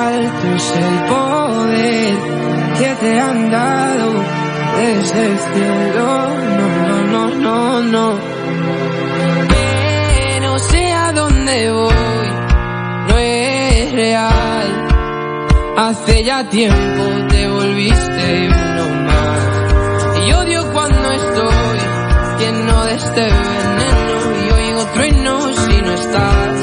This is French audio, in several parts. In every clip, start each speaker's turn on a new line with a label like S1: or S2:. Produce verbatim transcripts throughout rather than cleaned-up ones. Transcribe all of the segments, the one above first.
S1: alto es el poder que te han dado desde el cielo. No, no, no, no, no. Que no sé a dónde voy, no es real. Hace ya tiempo te volviste uno más. Y odio cuando estoy lleno de este veneno y oigo truenos si no estás.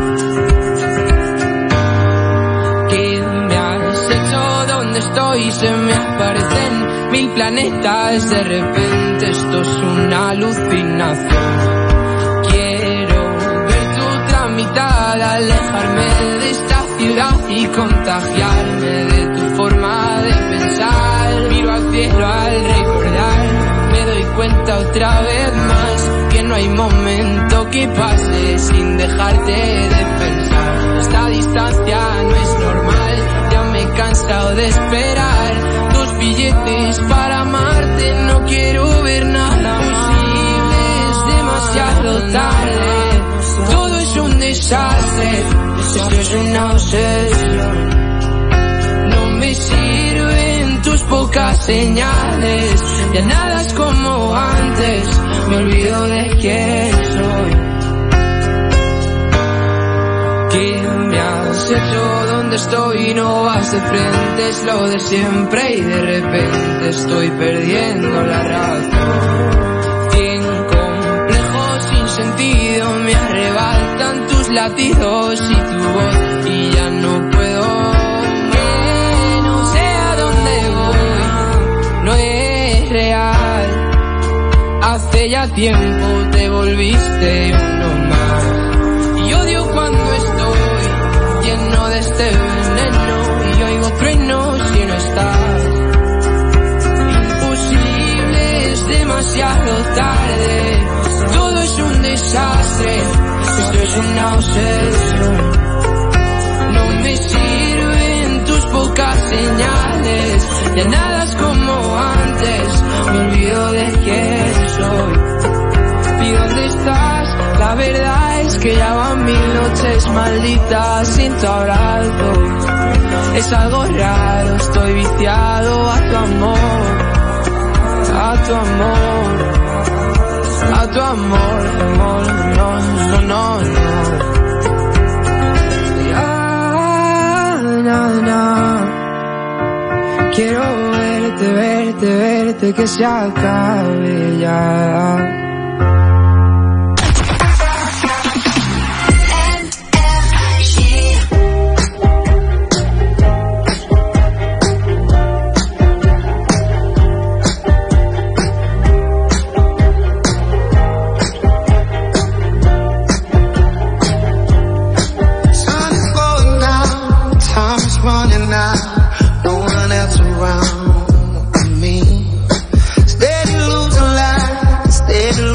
S1: ¿Qué me has hecho? ¿Dónde estoy? Se me aparecen mil planetas. De repente esto es una alucinación. Quiero ver tu otra mitad, alejarme de esta ciudad y contagiarme de tu forma de pensar. Miro al cielo al recordar, me doy cuenta otra vez más que no hay momento que pase sin dejarte de pensar. Esta distancia no es normal, ya me he cansado de esperar. Dos billetes para amarte, no quiero ver nada posible, es demasiado tarde. Todo es un desastre, esto es una obsesión. No me sirven tus pocas señales, ya nada es como antes, me olvido de quién soy. ¿Qué me has hecho? ¿Dónde estoy? No vas de frente, es lo de siempre y de repente estoy perdiendo la razón. Cien complejos sin sentido me arrebatan tus latidos y tu voz y ya no puedo. Que no sé a dónde voy, no es real. Hace ya tiempo te volviste uno más. Y odio cuando estoy lleno de este veneno y oigo truenos si no estás. Imposible, es demasiado tarde. Todo es un desastre, esto es una obsesión. No me sirven tus pocas señales, ya nada es como antes, me olvido de quién soy. ¿Y dónde estás? La verdad es que ya van mil noches malditas sin tu abrazo. Es algo raro, estoy viciado a tu amor, a tu amor. A tu amor, amor, no, no, no, no. Ya, no, no. Quiero verte, verte, verte, que se acabe ya.
S2: Steady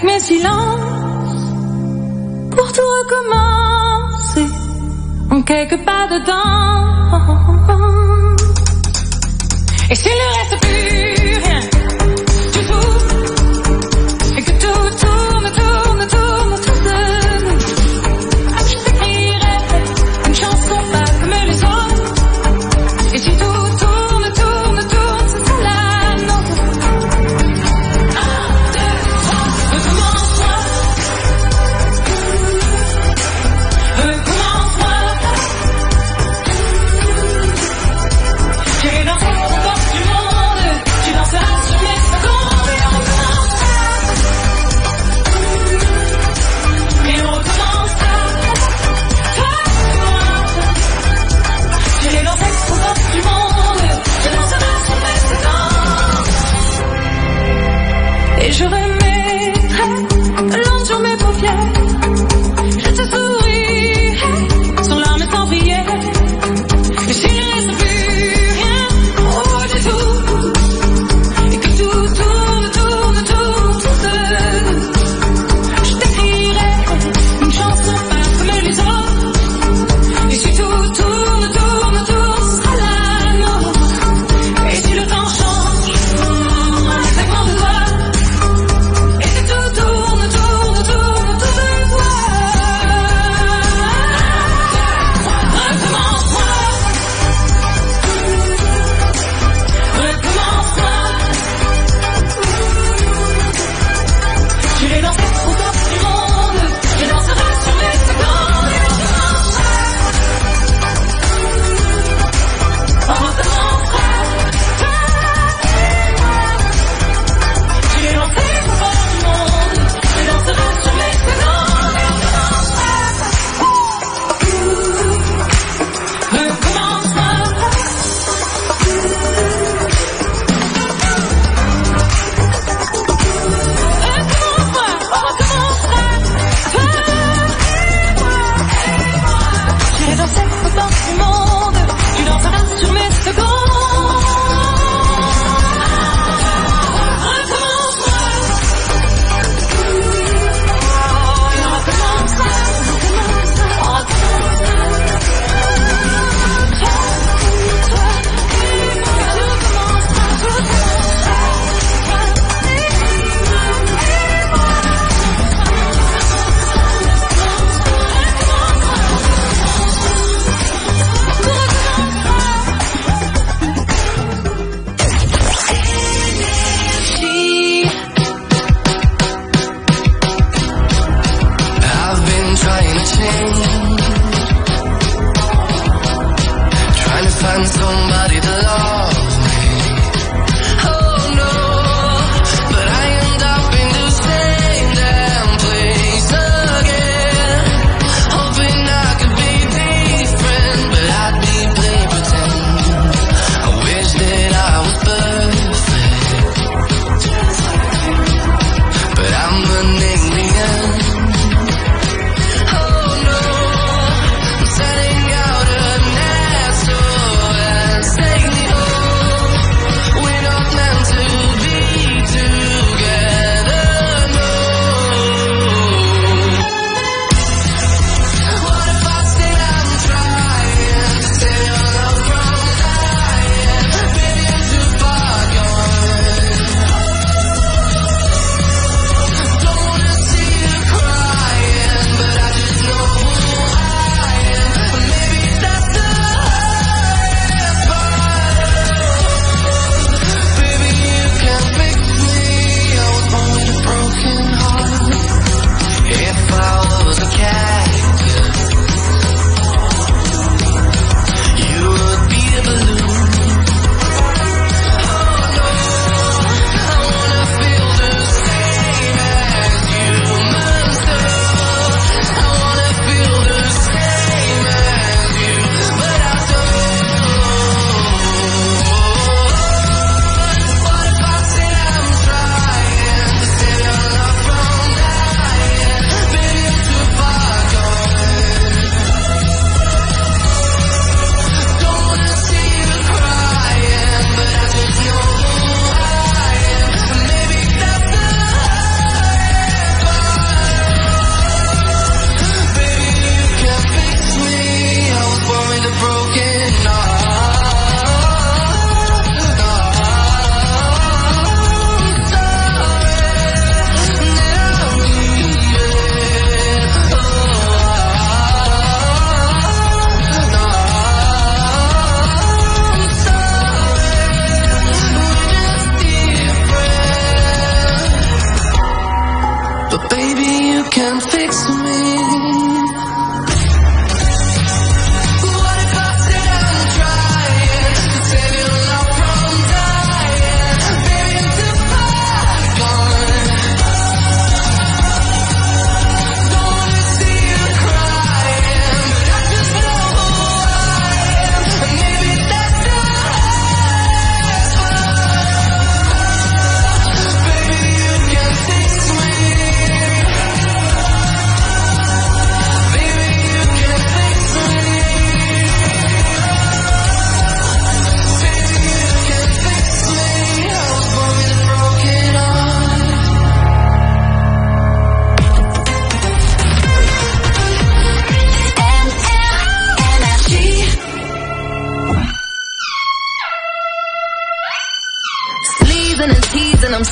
S2: avec mes silences pour tout recommencer en quelques pas dedans. Et s'il ne reste plus rien du tout et que tout tourne, tourne, tourne autour de nous, je t'écrirai une chanson pas comme les autres. Et si tout tourne, tourne, tourne, c'est ça la nôtre. Un, deux, trois, recommence-moi. Recommence-moi. J'ai dansé dans le du monde.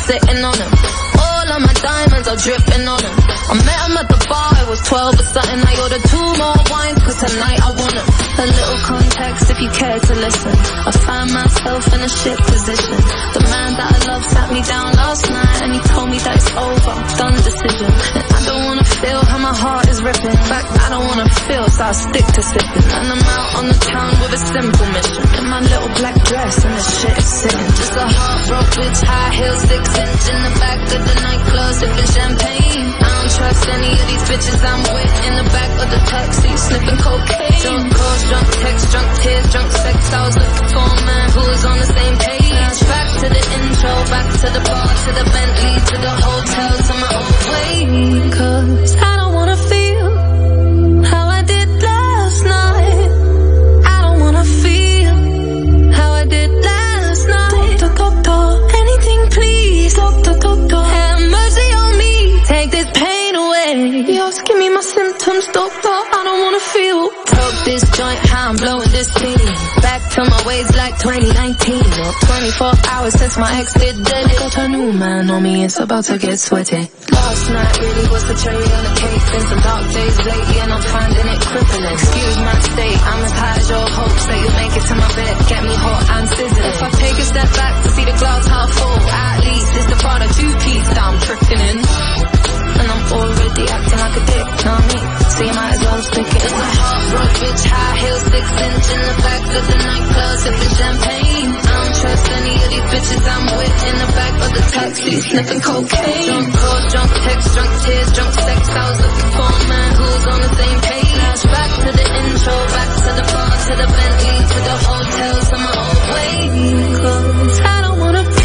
S3: sitting on him. All of my diamonds are dripping on him. I met him at the bar, it was twelve or something. I ordered two more wines, cause tonight I want him. A little context if you care to listen. I found myself in a shit position. The man that I love sat me down last night and he told me that it's over, done decision. And I don't wanna feel how my heart is ripping. In fact, I don't wanna feel, so I stick to sipping. And I'm out on the town with a simple mission. In my little black dress and the shit is sitting. Just a heartbroken bitch, high heels, six inch in the back of the nightclub, sipping champagne. I don't trust any of these bitches I'm with. In the back of the taxi, sniffing cocaine. Drunk calls, drunk texts, drunk tears, drunk sex. I was looking for a man who was on the same page. Back to the intro, back to the bar, to the Bentley, to the hotel, to my old way. Cause I don't wanna feel how I did last night. I don't wanna feel how I did last night. Doctor, doctor, anything please. Doctor, doctor, have mercy on me. Take this pain away. Just give me my symptoms, doctor. I don't wanna feel. Broke this joint, how I'm blowing this thing. Back to my ways like twenty nineteen. Or twenty-four hours since my ex did dead. Got a new man on me, it's about to get sweaty. Last night really was the cherry on the cake. Been some dark days lately and I'm finding it crippling. Excuse my state, I'm as high as your hopes that you'll make it to my bed. Get me hot and sizzling. If I take a step back to see the glass half full, at least it's the Prada two-piece that I'm drifting in. And I'm already acting like a dick, know what I mean? So you might as well stick it. It's a heartbroken bitch, high heels, six inch in the back of the nightclub, sipping champagne. I don't trust any of these bitches I'm with. In the back of the taxi, sniffing cocaine. Drunk calls, drunk texts, drunk tears, drunk sex. I was looking for a man who's on the same page. Back to the intro, back to the bar, to the Bentley, to the hotel, to my old way. Cause I don't wanna feel,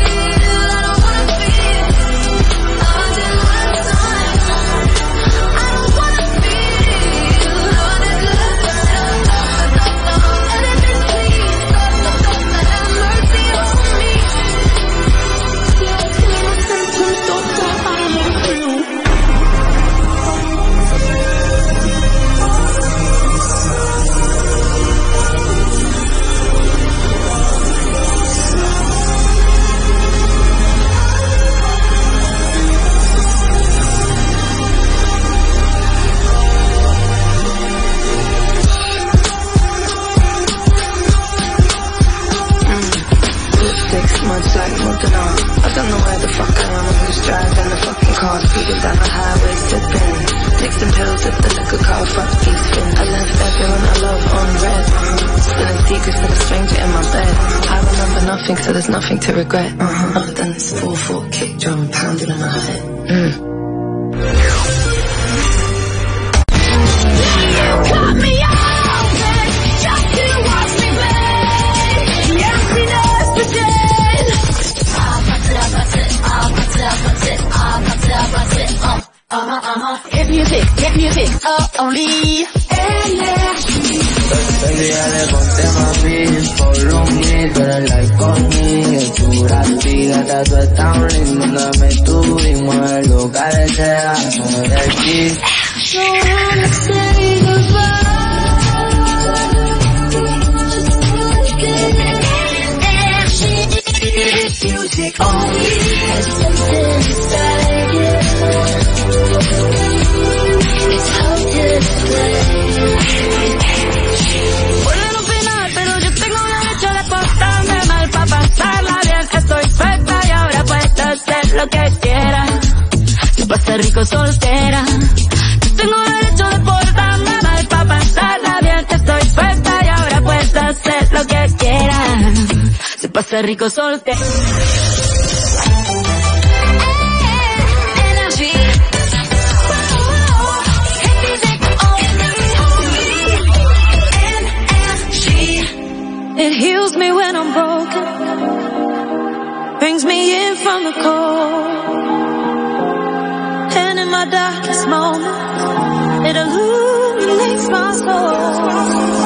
S3: I don't wanna feel how I did last night. I don't wanna feel how I did last night. Anything please, have mercy on me. Yeah, give me my symptoms, doctor, I don't wanna feel. Much like moving on. I don't know where the fuck I am and who's driving the fucking car. Speeding down the highway, sipping, mixing pills with the liquor car. Fuck these fins. I left everyone I love on red. Uh-huh. Spilling secrets to a stranger in my bed. I remember nothing, so there's nothing to regret. Uh-huh. Other than this four four kick drum pounding in my head. Mm. Cut me open, just to watch me play. Emptiness pretend. Get music, get music, oh, only energy.
S4: Baby, dale ponte mami, follow me, tú eres like conmigo, tu gracia, tú estás tan linda, dame tu y mueve lo que deseas, mueve de aquí.
S3: So wanna say goodbye. Music only. There's something inside you. It's hard to explain.
S2: Puedo opinar, pero yo tengo derecho de portarme mal pa' pasarla bien. Estoy suelta y ahora puedo hacer lo que quiera. Se pasa rico soltera. Yo tengo derecho de portarme mal pa' pasarla bien. Estoy suelta y ahora puedo hacer lo que quiera. Se pasa rico soltera. It heals me when I'm broken, brings me in from the cold, and in my darkest moments, it illuminates my soul.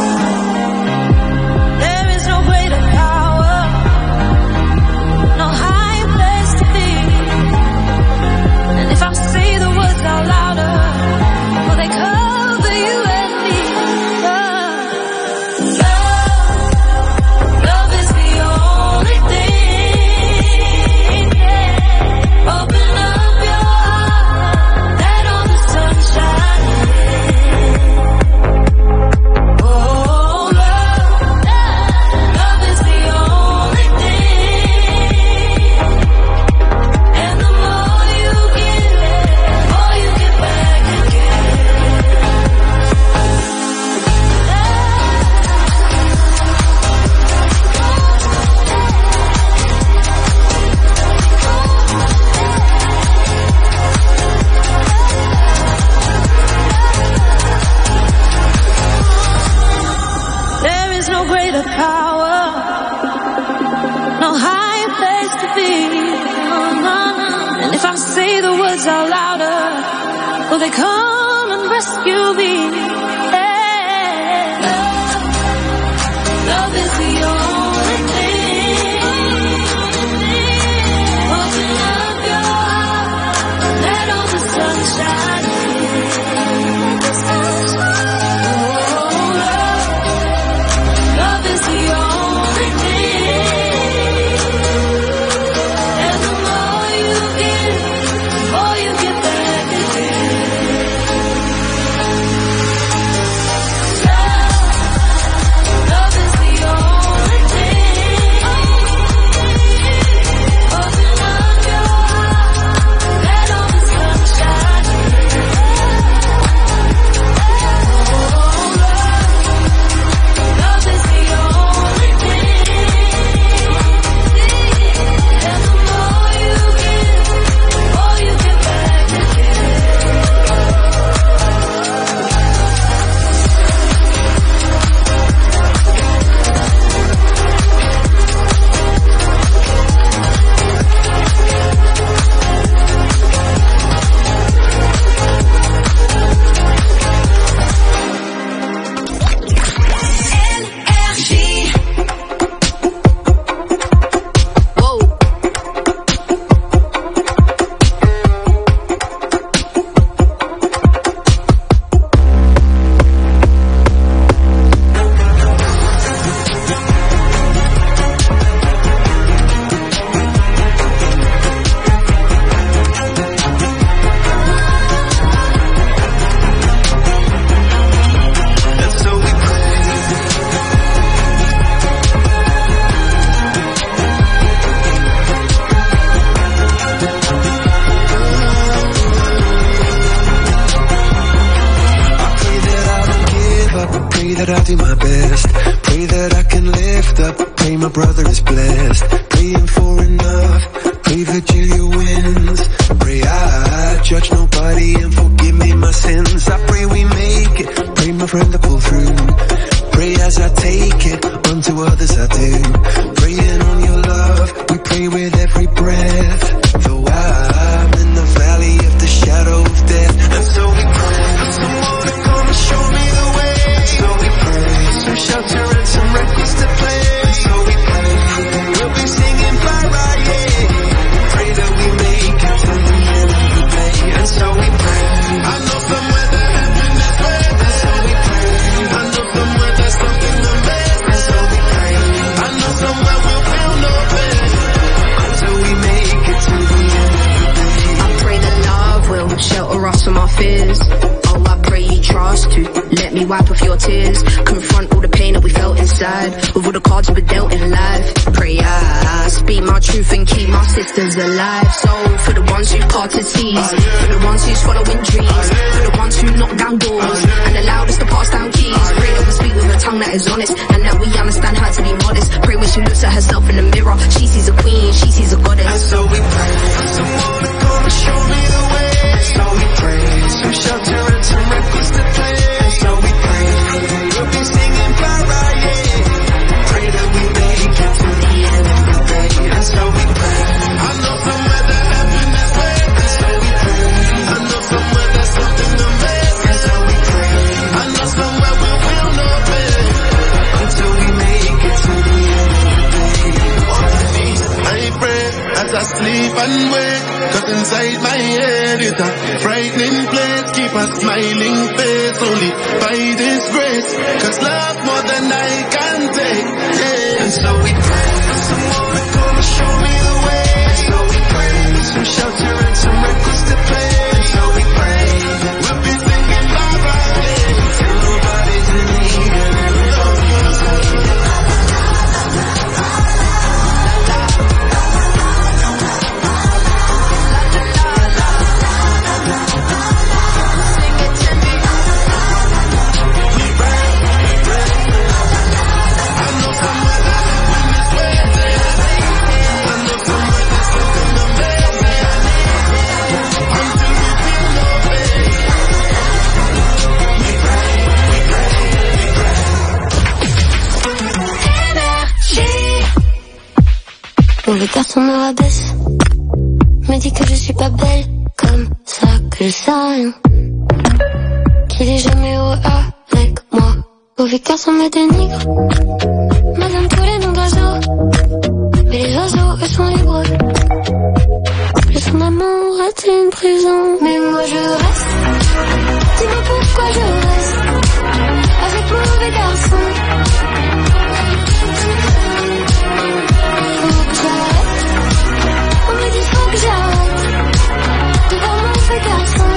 S2: There is no greater power, no higher place to be, and if I say the words out louder, will they cover you and me? Oh, love, love is the only thing, yeah. the power, no higher place to be. And if I say the words out louder, will they come and rescue me? Yeah. Love, love is the only thing. Open up your heart, let all the sunshine in. Oh, love, love is the only thing. And the more you give, the more you get back again. Love, love is the only thing. Open up your heart, let all the sunshine in. Oh, love, love is the only thing. And the more you give, the more you get back again. Whoa.
S5: Pray that I do my best. Pray that I can lift up. Pray my brother is blessed. Praying for enough. Pray Virgilia wins. Pray I judge nobody and forgive me my sins. I pray we make it. Pray my friend to pull through. Pray as I take it. Unto others I do. Praying on your love. We pray with every breath. Though I'm in the valley of the shadow of death. And so we pray for someone to come and show me the way. So we pray, some shelter and some records to play. So we pray, we'll be singing Friday. Pray that we make it to the end of the day. And so we pray, I know somewhere that heaven is waiting. And so we pray, I know somewhere there's something to make. And so we pray, I know somewhere we'll feel no pain. Until we make it to the end of the day.
S6: I pray that love will shelter us from our fears. Oh, I pray you trust to let me wipe off your tears. Confront all the pain that we felt inside, with all the cards we were dealt in life. Pray I speak my truth and keep my sisters alive. So for the ones who've parted seas, for the ones who's following dreams, for the ones who knock down doors and allowed us to pass down keys. Pray that we speak with a tongue that is honest, and that we understand how to be modest. Pray when she looks at herself in the mirror, she sees a queen, she sees a goddess.
S5: And so we pray for someone to come and show me the way. And so we pray, some shelter and some records to play. And so we pray, we'll be singing Friday. Pray that we make it to the end of the day. And so we pray, I know somewhere that heaven is waiting. And so we pray, I know somewhere there's something to make. And so we pray, I know somewhere we'll feel no pain. Until we make it to the end of the day. On my knees, I pray as I sleep and wake. Cause inside my head is a frightening place. Keep a smiling face only by this grace. Cause love more than I can take, yeah. And so we pray for someone to come and show me the way. And so we pray some shelter and some records to play. And so we pray we'll be singing Friday till nobody's in need and everybody's in. I
S7: Mauvais garçon me rabaisse, me dit que je suis pas belle, comme ça que je sais rien, qu'il est jamais heureux avec moi. Mauvais garçon me dénigre, me donne tous les noms d'oiseaux, mais les oiseaux eux sont libres. Plus son amour est une prison, mais moi je reste. Dis-moi pourquoi je reste avec mauvais garçon. Faut que j'arrête, on me dit faut que j'arrête devant mauvais garçon.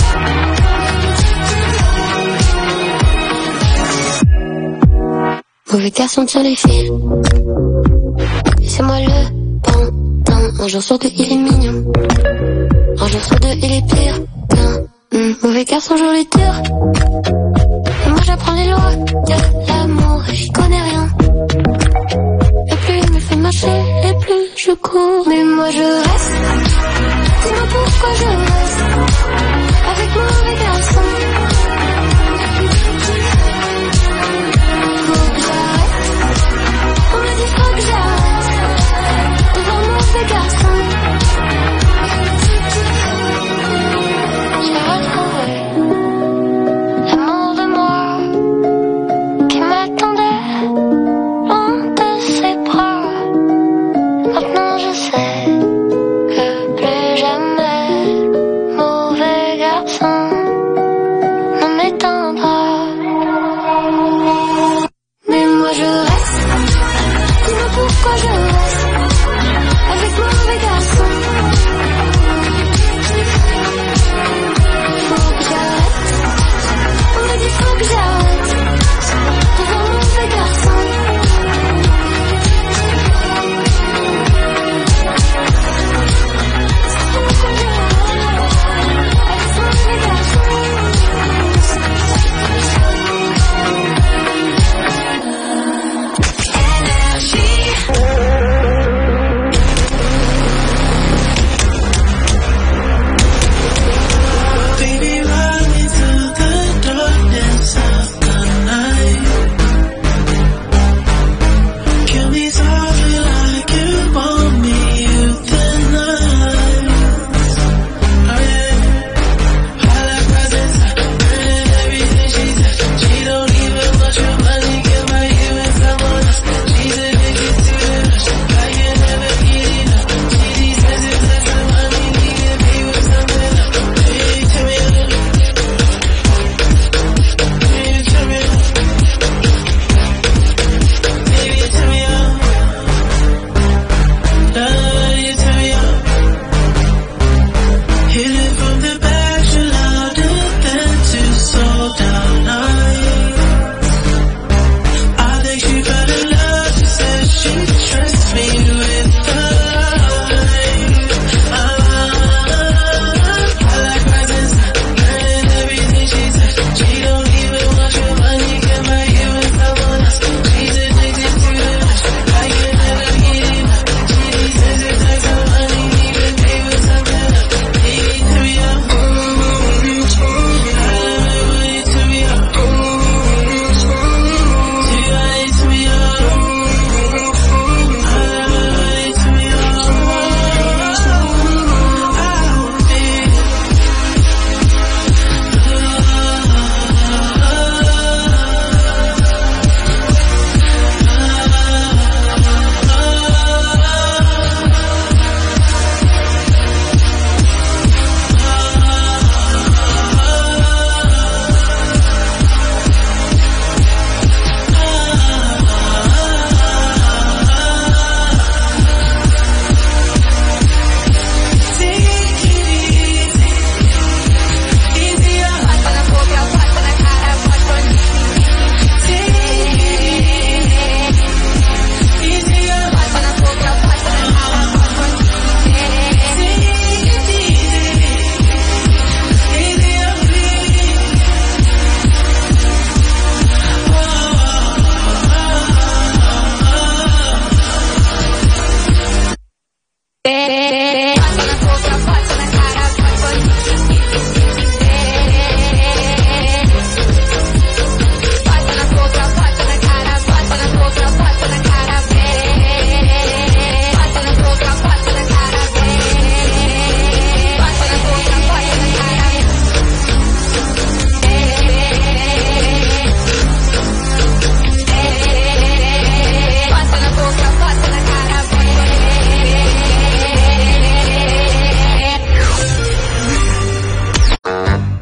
S7: Mauvais garçon tire les fils, et c'est moi le pantin. Un jour sur deux il est mignon, un jour sur deux il est pire qu'un mmh. Mauvais garçon je lui tire, et moi j'apprends les lois de l'amour et j'y connais rien. Et plus il me fait marcher, et plus je cours, mais moi je reste. Dis-moi pourquoi je reste avec mauvais garçon. Faut que j'arrête, on me dit faut que j'arrête devant mauvais garçon. J'ai retrouvé l'amour de moi qui m'attendait loin de ses bras. Maintenant je sais que plus jamais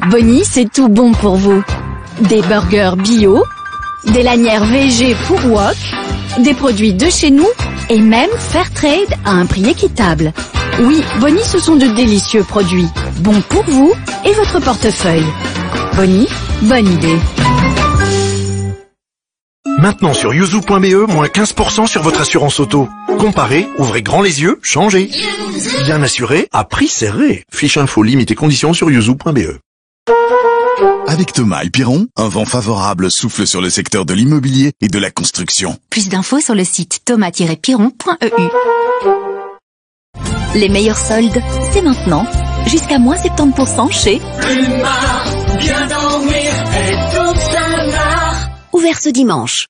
S8: Bonnie, c'est tout bon pour vous. Des burgers bio, des lanières végé pour wok, des produits de chez nous et même Fairtrade à un prix équitable. Oui, Bonnie, ce sont de délicieux produits, bons pour vous et votre portefeuille. Bonnie, bonne idée.
S9: Maintenant sur yuzu point b e, moins quinze pour cent sur votre assurance auto. Comparez, ouvrez grand les yeux, changez. Bien assuré, à prix serré. Fiche info, limite et conditions sur yuzu point b e.
S10: Avec Thomas et Piron, un vent favorable souffle sur le secteur de l'immobilier et de la construction.
S11: Plus d'infos sur le site thomas tiret piron point e u. Les meilleurs soldes, c'est maintenant. Jusqu'à moins soixante-dix pour cent chez
S2: Plumard, bien dormir et toute la marre.
S11: Ouvert ce dimanche.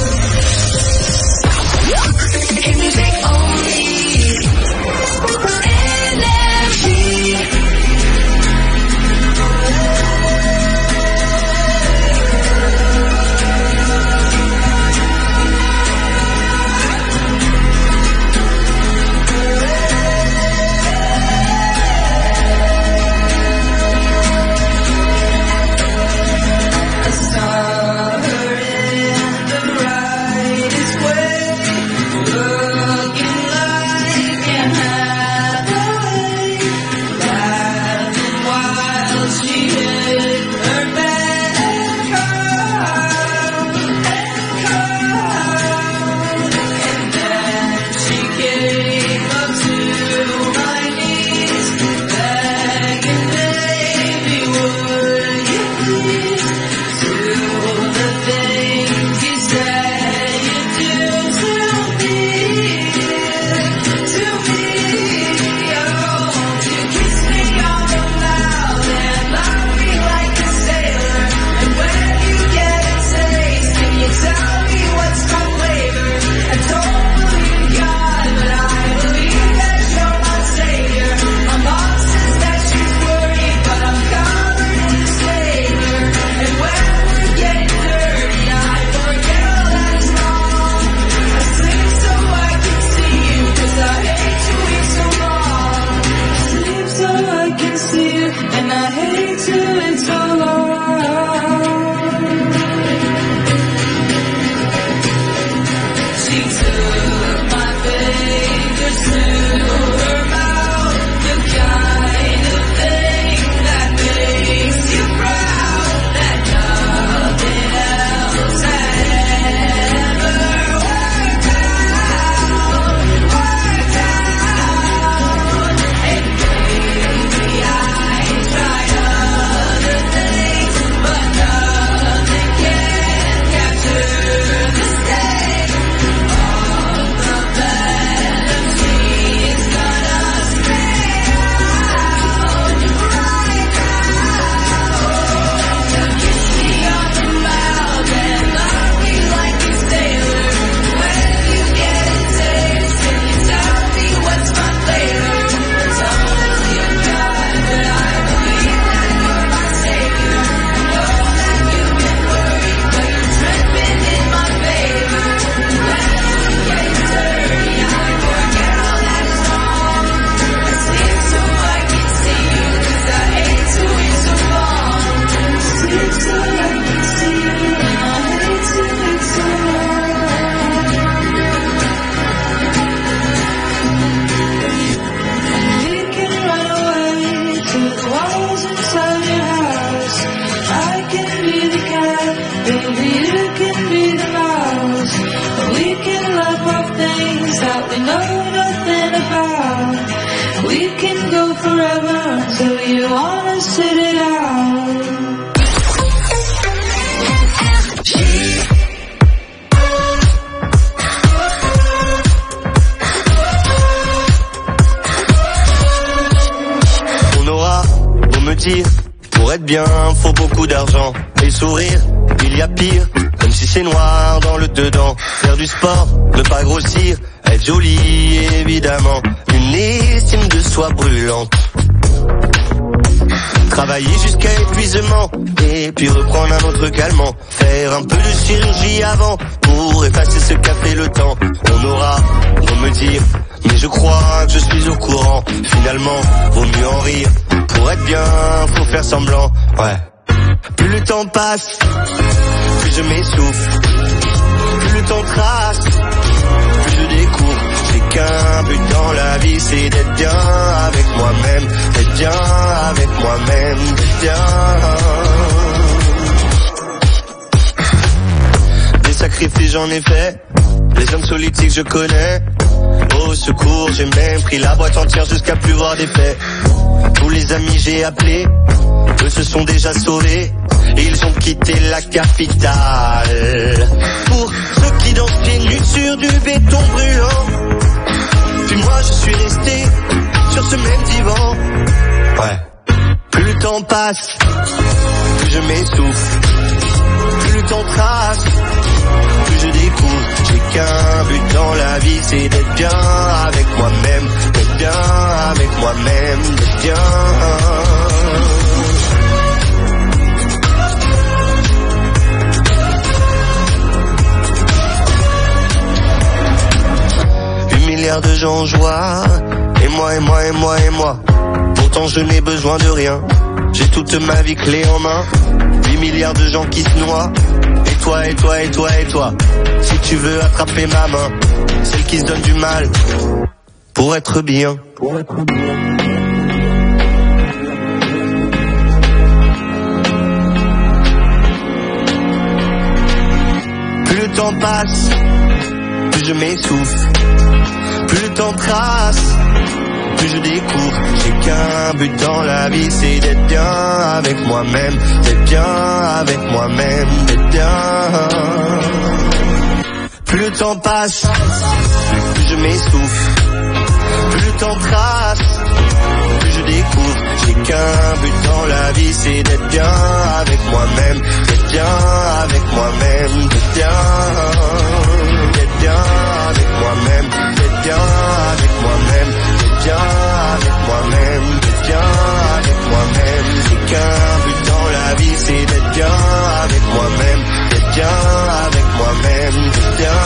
S12: Pour être bien, faut beaucoup d'argent. Et sourire, il y a pire. Même si c'est noir dans le dedans. Faire du sport, ne pas grossir. Être jolie, évidemment. Une estime de soi brûlante. Travailler jusqu'à épuisement et puis reprendre un autre calmant. Faire un peu de chirurgie avant pour effacer ce qu'a fait le temps. On aura, on me dire, mais je crois que je suis au courant. Finalement, vaut mieux en rire. Pour être bien, faut faire semblant. Ouais. Plus le temps passe, plus je m'essouffle. Plus le temps trace, plus je découvre. J'ai qu'un but dans la vie, c'est d'être bien avec moi-même. D'être bien avec moi-même, d'être bien. Des sacrifices j'en ai fait, les hommes politiques je connais. Au secours, j'ai même pris la boîte entière jusqu'à plus voir d'effet. Tous les amis j'ai appelé, eux se sont déjà sauvés. Ils ont quitté la capitale. Pour ceux qui dansent pieds nus sur du béton brûlant. Puis moi je suis resté sur ce même divan. Ouais. Plus le temps passe, plus je m'essouffle. Plus le temps trace, plus je découvre. J'ai qu'un but dans la vie, c'est d'être bien avec moi-même. D'être bien avec moi-même, d'être bien. Milliards de gens en joie, et moi, et moi, et moi, et moi. Pourtant je n'ai besoin de rien, j'ai toute ma vie clé en main. Huit milliards de gens qui se noient, et toi, et toi, et toi, et toi. Si tu veux attraper ma main, celle qui se donne du mal, pour être bien. Pour être bien. Plus le temps passe, plus je m'essouffle. Plus le temps trace, plus je découvre. J'ai qu'un but dans la vie, c'est d'être bien avec moi-même. D'être bien avec moi-même, d'être bien. Plus le temps passe, plus je m'essouffle. Plus le temps trace, plus je découvre. J'ai qu'un but dans la vie, c'est d'être bien avec moi-même. D'être bien avec moi-même, d'être bien. D'être bien avec moi-même. D'être bien avec moi-même, d'être bien avec moi-même, d'être bien avec moi-même. J'ai qu'un but dans la vie, c'est d'être bien avec moi-même, d'être bien avec moi-même, d'être bien.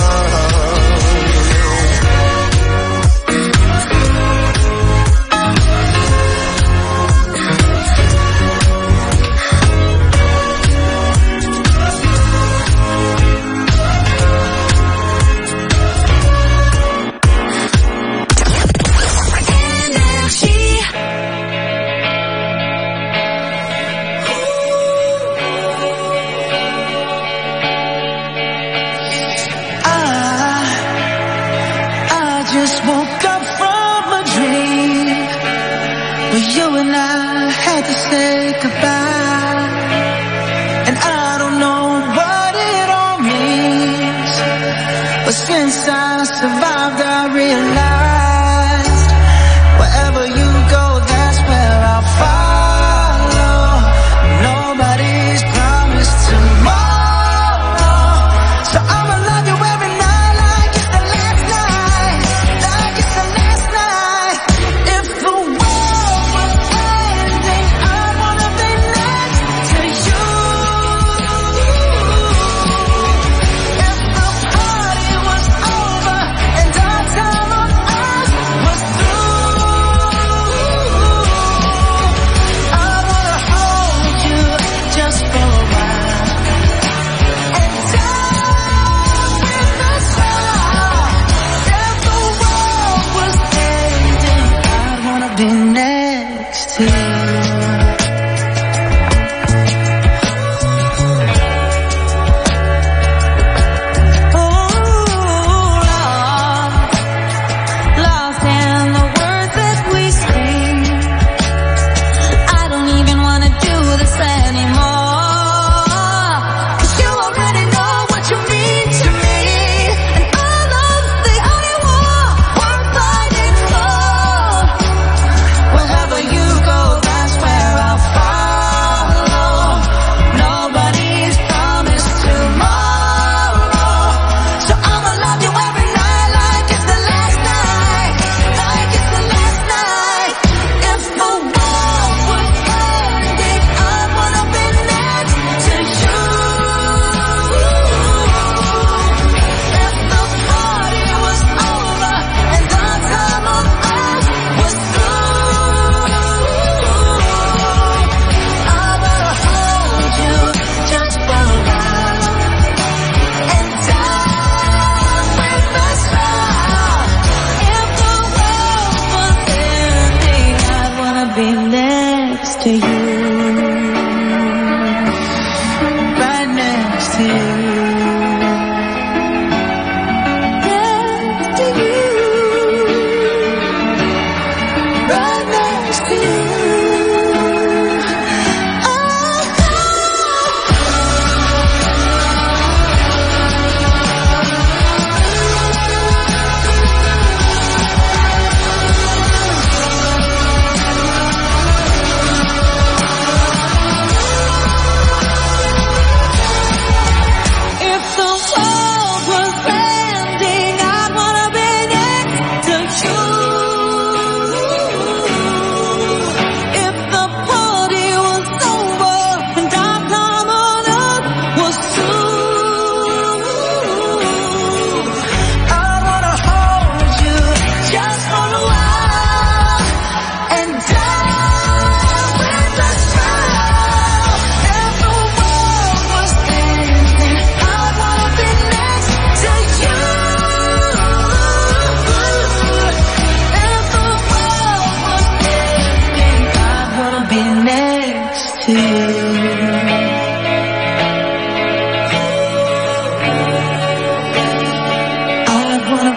S5: Since I survived, I realized wherever you go, that's where I'll follow. Nobody's promised tomorrow, so I'ma love you every night like it's the last night, like it's the last night. If the world was ending, I wanna be next to you. If the party was over,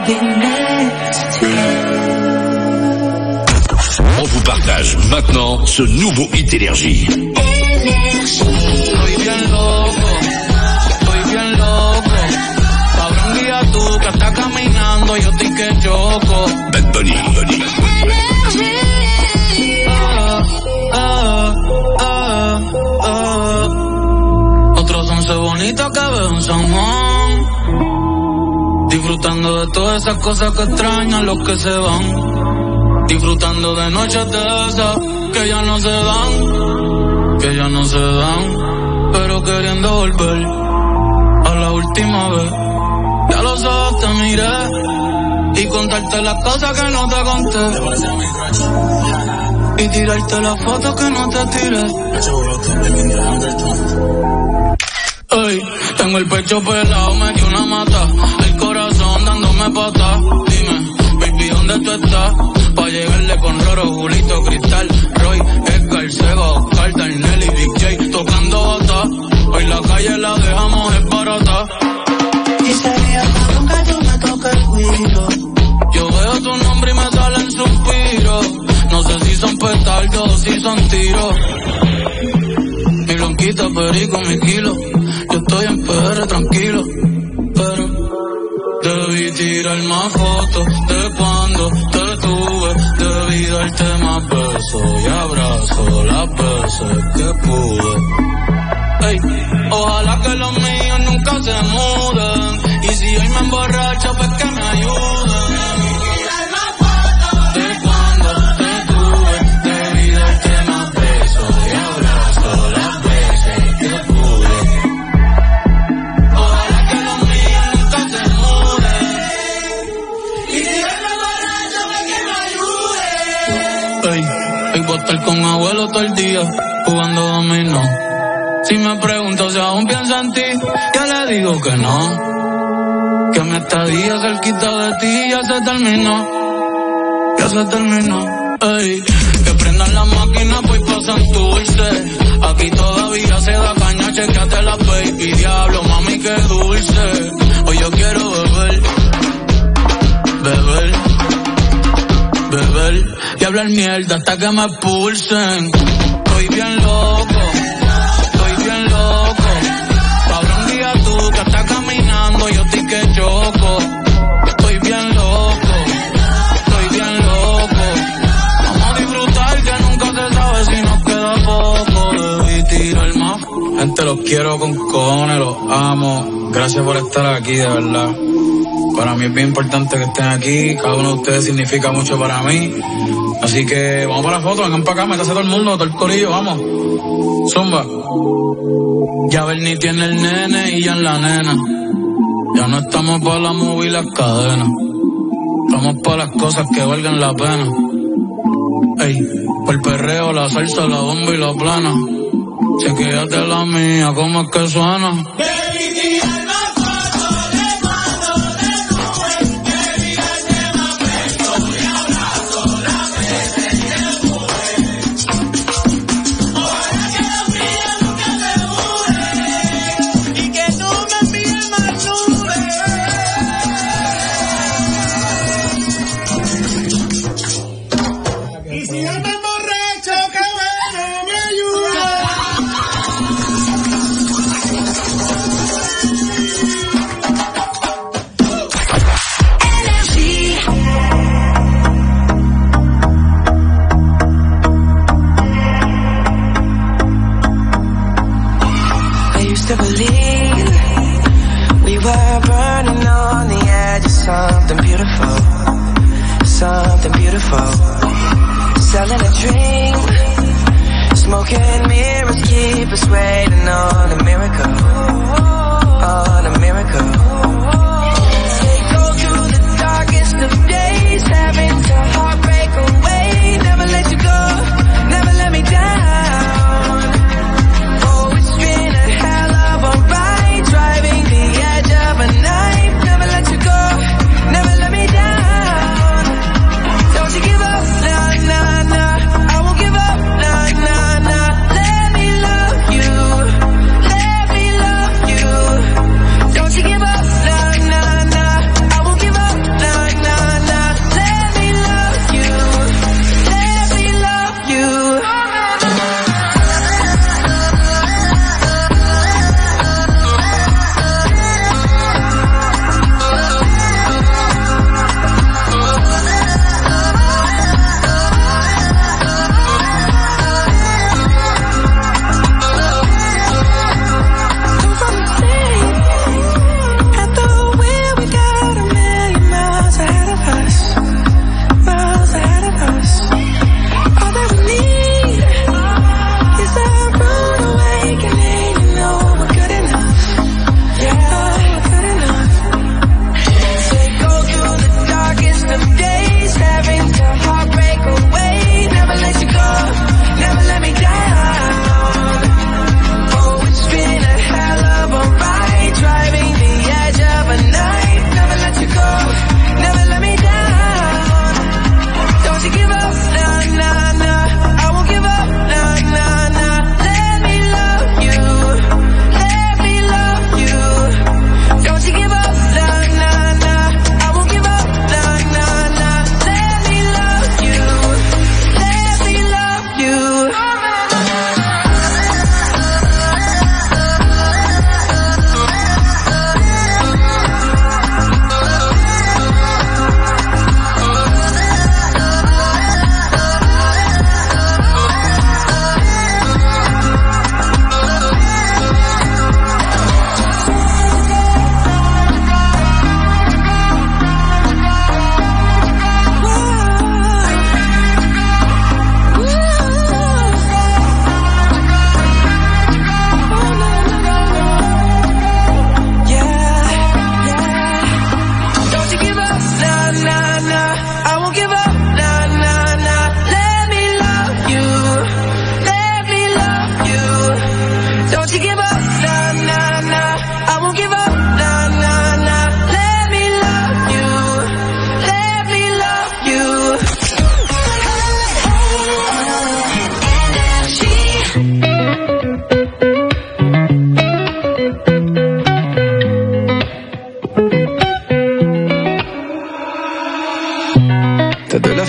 S13: be next to you.
S14: On vous partage maintenant ce nouveau hit Énergie.
S13: Énergie.
S15: Estoy bien loco, estoy bien loco. Sabrá un día tú que estás caminando, yo estoy que choco.
S14: Bad Bunny, Bunny.
S15: Ah, ah, ah, ah. Otros once bonitos que veo en San Juan, disfrutando de todas esas cosas que extrañan los que se van, disfrutando de noches de esas que ya no se dan, que ya no se dan, pero queriendo volver a la última vez. Ya los ojos te miré y contarte las cosas que no te conté, y tirarte las fotos que no te tiré. Ey, tengo el pecho pelado, me dio una mata, el corazón dándome patas. Dime, baby, ¿dónde tú estás? Pa' llegarle con Roro, Julito, Cristal, Roy, Edgar, Sega, Oscar, Darnell y Big J tocando bata. Hoy la calle la dejamos esbarata.
S13: Y sería que nunca tú me toques el cuido.
S15: Yo veo tu nombre y me salen suspiros. No sé si son petardos o si son tiros. Mi lonquita, perico, mi kilo. Yo estoy en P R tranquilo, pero debí tirar más fotos de cuando te tuve. Debí darte más besos y abrazos las veces que pude. Ey, ojalá que los míos nunca se muden, y si hoy me emborracho pues que me ayuden. Estar con abuelo todo el día jugando dominó. Si me pregunto si aún pienso en ti, ya le digo que no, que mi estadía cerquita de ti ya se terminó, ya se terminó. Ey, que prendan la máquina pues pasan dulce. Aquí todavía se da caña, chequeate la baby. Diablo, mami, qué dulce. Hoy yo quiero beber, beber, beber y hablar mierda hasta que me expulsen. Estoy bien loco, estoy bien loco. Habrá un día tú que estás caminando, yo estoy que choco. Estoy bien loco, estoy bien loco. Vamos a disfrutar que nunca se sabe si nos queda poco. Debí tirar más. Gente, los quiero con cojones, los amo. Gracias por estar aquí, de verdad. Para mí es bien importante que estén aquí. Cada uno de ustedes significa mucho para mí. Así que vamos para la foto, vengan para acá, métase todo el mundo, todo el corillo, vamos. Zumba. Ya Bernie tiene el nene y ya en la nena. Ya no estamos para la movie y las cadenas. Estamos para las cosas que valgan la pena. Ey, por el perreo, la salsa, la bomba y la plana. Chequéate la mía, cómo es que suena.
S13: You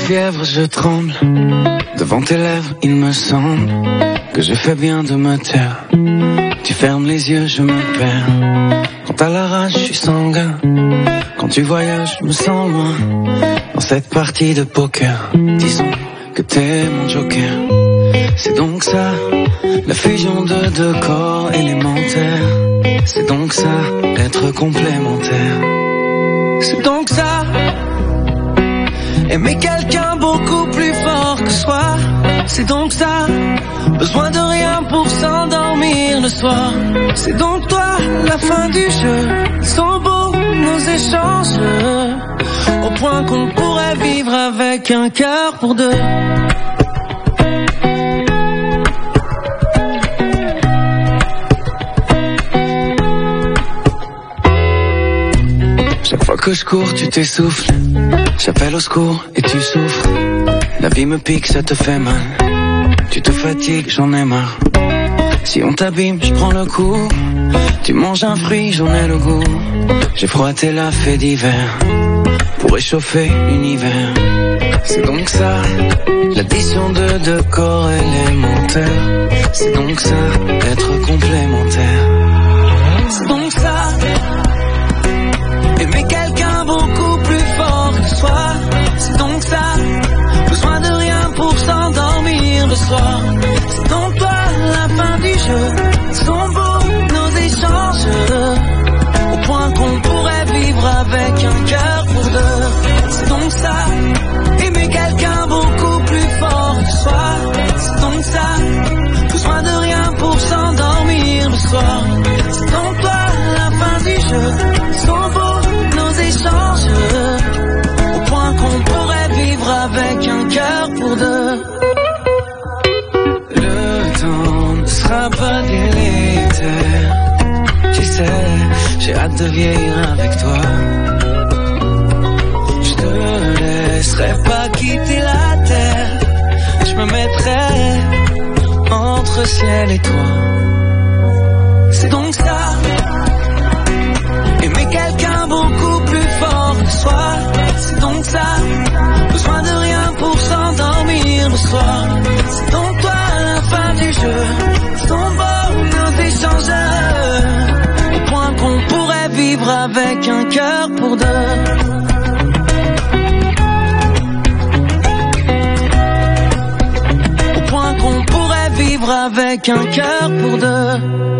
S15: fièvre, je tremble. Devant tes lèvres, il me semble que je fais bien de me taire. Tu fermes les yeux, je me perds. Quand t'as la rage, je suis sanguin. Quand tu voyages, je me sens loin. Dans cette partie de poker, disons que t'es mon joker. C'est donc ça, la fusion de deux corps élémentaires. C'est donc ça, être complémentaire. C'est donc ça, aimer quelqu'un beaucoup plus fort que soi. C'est donc ça, besoin de rien pour s'endormir le soir. C'est donc toi, la fin du jeu. Sont beaux nos échanges, au point qu'on pourrait vivre avec un cœur pour deux. Chaque fois que je cours, tu t'essouffles. J'appelle au secours et tu souffres. La vie me pique, ça te fait mal. Tu te fatigues, j'en ai marre. Si on t'abîme, je prends le coup. Tu manges un fruit, j'en ai le goût. J'ai froissé la fée d'hiver pour réchauffer l'univers. C'est donc ça, l'addition de deux corps élémentaires. C'est donc ça, être complémentaire. C'est donc ça, aimer quelqu'un beaucoup plus fort que soi. C'est donc ça, besoin de rien pour s'endormir le soir. C'est donc toi, la fin du jeu. Sont beaux nos échanges, au point qu'on pourrait vivre avec un cœur pour deux. C'est donc ça, aimer quelqu'un beaucoup plus fort que soi. C'est donc ça, besoin de rien pour s'endormir le soir. C'est donc toi, la fin du jeu. Sont beaux nos échanges, au point qu'on pourrait vivre avec un cœur pour deux. Le temps ne sera pas délétère. Tu sais, j'ai hâte de vieillir avec toi. Je te laisserai pas quitter la terre. Je me mettrai entre ciel et toi. C'est donc ça, aimer quelqu'un beaucoup plus fort que soi. C'est donc ça, besoin de rien pour s'endormir le soir. C'est donc toi, la fin du jeu. Sont beaux nos échanges, au point qu'on pourrait vivre avec un cœur pour deux. Au point qu'on pourrait vivre avec un cœur pour deux.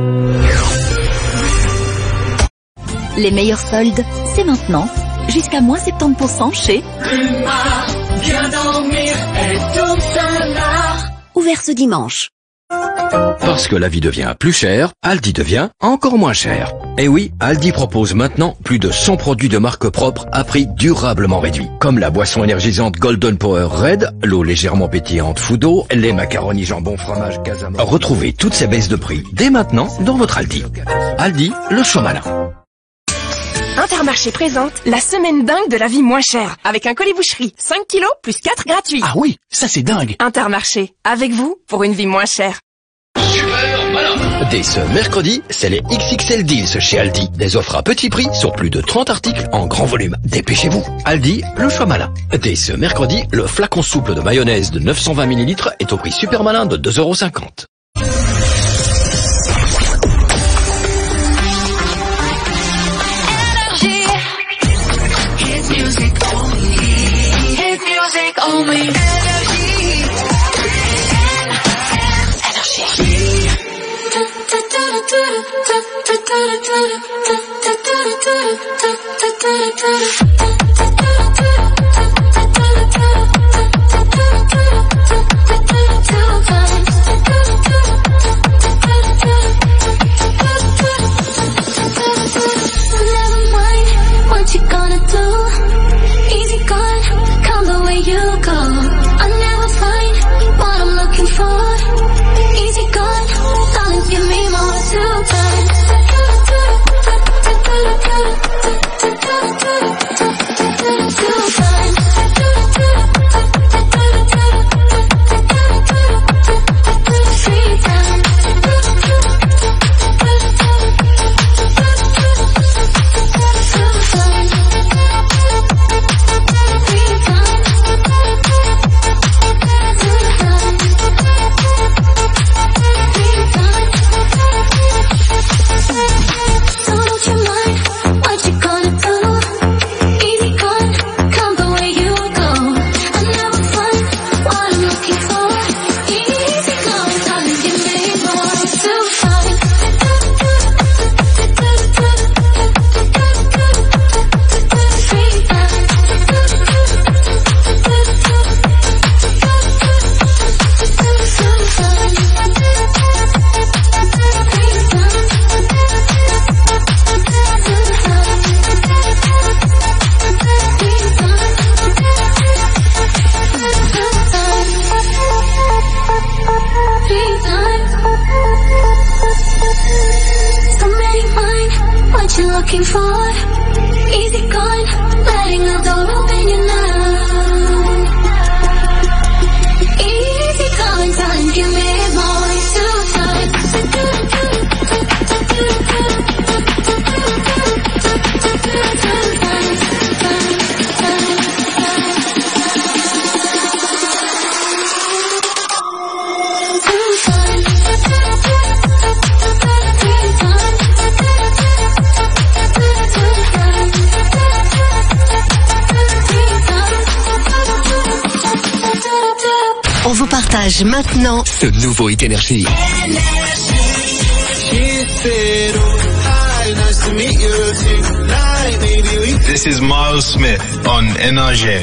S11: Les meilleurs soldes, c'est maintenant. Jusqu'à moins soixante-dix pour cent chez
S2: Puma, bien dormir et tout cela.
S11: Ouvert ce dimanche.
S16: Parce que la vie devient plus chère, Aldi devient encore moins cher. Et oui, Aldi propose maintenant plus de cent produits de marque propre à prix durablement réduit. Comme la boisson énergisante Golden Power Red, l'eau légèrement pétillante Foudo, les macaronis jambon fromage Casamo. Retrouvez toutes ces baisses de prix dès maintenant dans votre Aldi. Aldi, le choix malin.
S17: Intermarché présente la semaine dingue de la vie moins chère. Avec un colis boucherie, cinq kilos plus quatre gratuits.
S18: Ah oui, ça c'est dingue.
S17: Intermarché, avec vous pour une vie moins chère.
S16: Super malin. Dès ce mercredi, c'est les X X L Deals chez Aldi. Des offres à petit prix sur plus de trente articles en grand volume. Dépêchez-vous. Aldi, le choix malin. Dès ce mercredi, le flacon souple de mayonnaise de neuf cent vingt millilitres est au prix super malin de deux euros cinquante.
S2: Only energy.
S7: Never mind what you gonna do. Easy gone, come the way you go. I never find what I'm looking for. Easy gone, darling, give me more time. too far. Easy gone, letting the door open you now. Easy going, time, give me more two times.
S18: On vous partage maintenant
S14: ce nouveau Hit Energy.
S19: This is Miles Smith on N R J.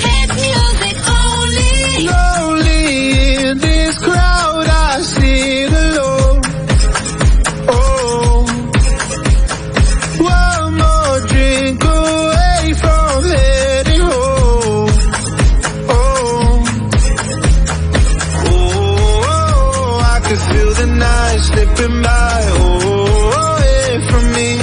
S5: Lonely in this crowd, I sit alone. Oh, one more drink away from heading home. Oh, oh, I can feel the night slipping by. Oh, away from me.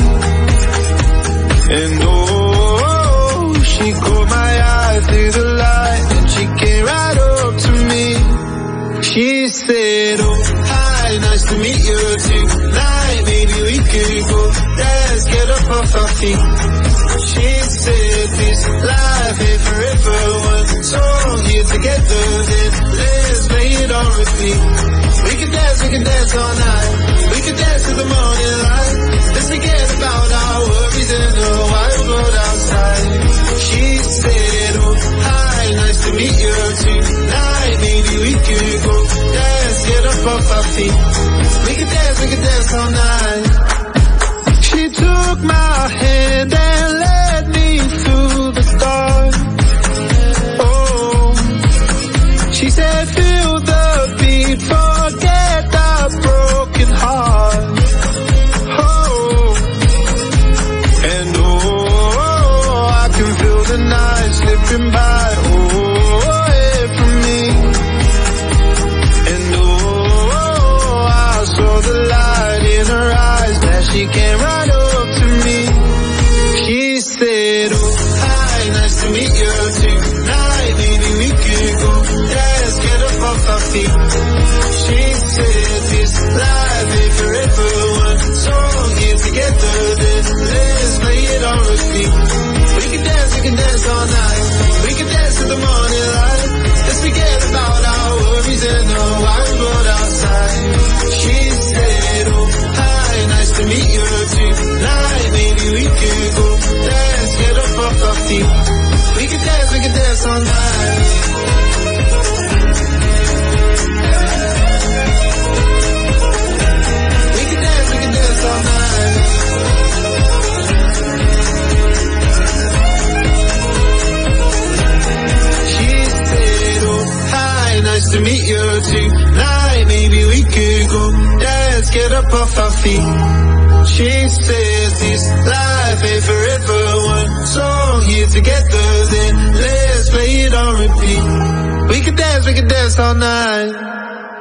S5: And oh, she caught my eye through the light, and she came right up to me. She said, oh, hi, nice to meet you tonight. Maybe we could go dance, get up off our feet. She said, this life ain't forever. One song here together, then let's play it on repeat. We can dance, we can dance all night. We can dance till the morning light. Let's forget about our worries and the wide world outside. She said, oh, hi, nice to meet you tonight. Maybe we could go dance, get up off our feet. We can dance, we can dance all night. She took my hand and led me through the dark. Oh, she said, feel the beat, forget the broken heart. Oh, and oh, I can feel the night slipping by. Oh, away from me. And oh, I saw the light in her eyes that she came right up to me. She said, oh, hi, nice to meet you tonight. Maybe we could go dance, get up off our feet. She said, this life ain't forever. One song here together, then let's play it on repeat. We can dance, we can dance all night. We can dance till the morning light. Let's forget about our worries and the wide world outside. She said, oh, hi, nice to meet you tonight. Maybe we could go dance, get up off our feet. We can dance, we can dance all night. We can dance, we can dance all night. She said, oh, hi, nice to meet you tonight. Maybe we could go dance, get up off our feet. She says this life ain't forever. One song here together, then let's play it on repeat. We can dance, we can dance all night.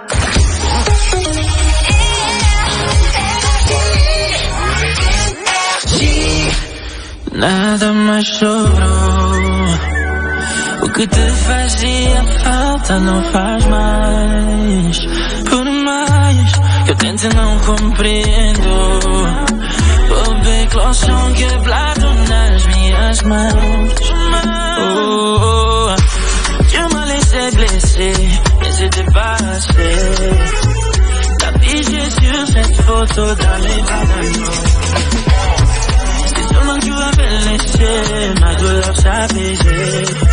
S20: Nada mais sobrou. O que te fazia falta não faz mais. Por mais que eu tente não compreendo. O beclochão quebrado nas minhas mãos. Oh, oh. Tu m'as laissé blessé, mais c'était pas assez. T'afficher sur cette photo dans les bananes. C'est seulement que tu avais laissé ma douleur s'apaiser.